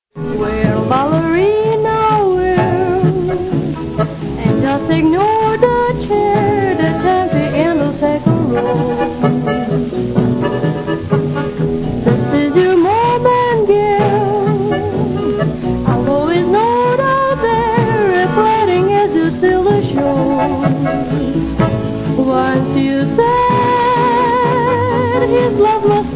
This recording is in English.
We're a ballerina will, and just ignore the chair that's empty in the second row. This is your moment, girl. I'll always know out there if writing is still the show. Once you said his love must